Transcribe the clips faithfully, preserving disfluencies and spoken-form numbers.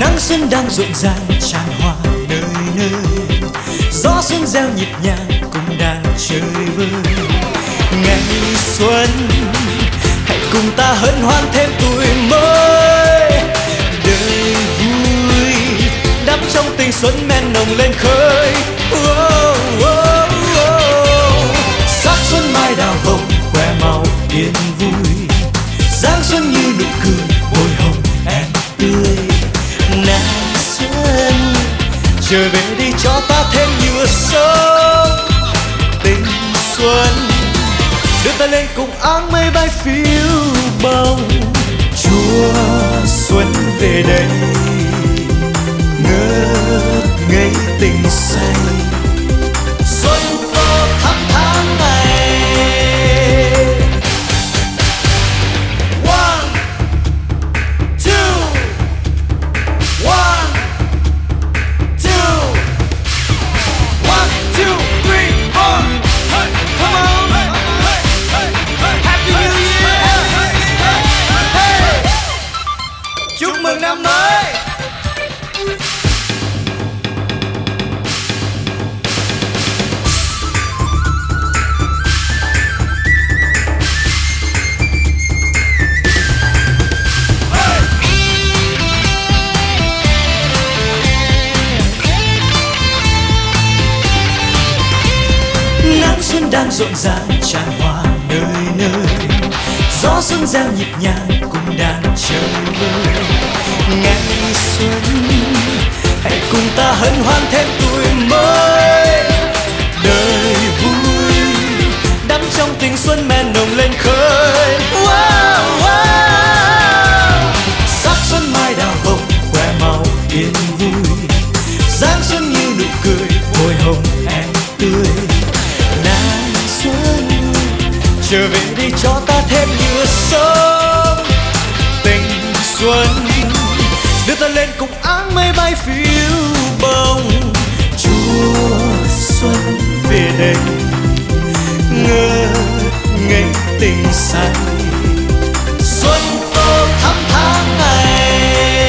Nắng xuân đang rộn ràng tràn hoa nơi nơi, gió xuân reo nhịp nhàng cùng đàn chơi vơi. Ngày xuân hãy cùng ta hân hoan thêm tuổi mới, đời vui đắm trong tình xuân men nồng lên khơi. Oh, oh, oh. Sắc xuân mai đào hồng khoe màu yên vui, giáng xuân như nụ cười môi hồng em tươi. Nàng xuân trở về đi cho ta thêm nhựa sống, tình xuân đưa ta lên cùng áng mây bay phiêu bồng. Chúa xuân về đây ngất ngây tình say, xuân tô thắm tháng ngày. One, two, one, two, one, two, three, four. Hey, come on, hey, hey, hey, Happy New Year. Hey, chúc mừng năm mới. Nắng xuân đang rộn ràng tràn hoa nơi nơi, gió xuân reo nhịp nhàng cùng đàn chơi vơi. Ngày xuân hãy cùng ta hân hoan thêm tuổi mới, đời vui đắm trong tình xuân men nồng lên khơi. Wow, wow. Sắc xuân mai đào hồng khoe màu yên vui, giáng xuân như nụ cười môi hồng em tươi. Nàng xuân trở về đi cho ta thêm nhựa sống, tình xuân đưa ta lên cùng áng mây bay phiêu bồng. Chúa xuân về đây ngất ngây tình say, xuân tô thắm tháng ngày.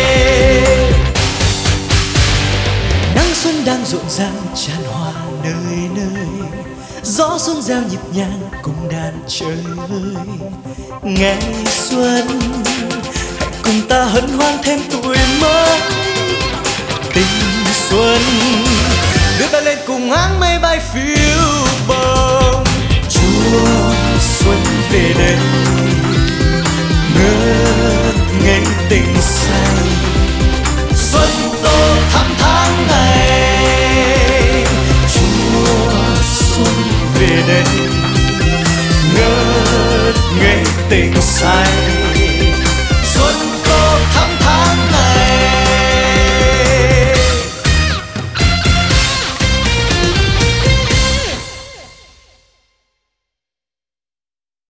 Nắng xuân đang rộn ràng tràn hoa nơi nơi, gió xuân reo nhịp nhàng cùng đàn chơi vơi. Ngày xuân hãy cùng ta hân hoan thêm tuổi mới, tình xuân đưa ta lên cùng áng mây bay phiêu bồng. Chúa xuân về đây ngất ngây tình say, xuân tô thắm tháng ngày. Chúa xuân về đây ngất ngây tình say.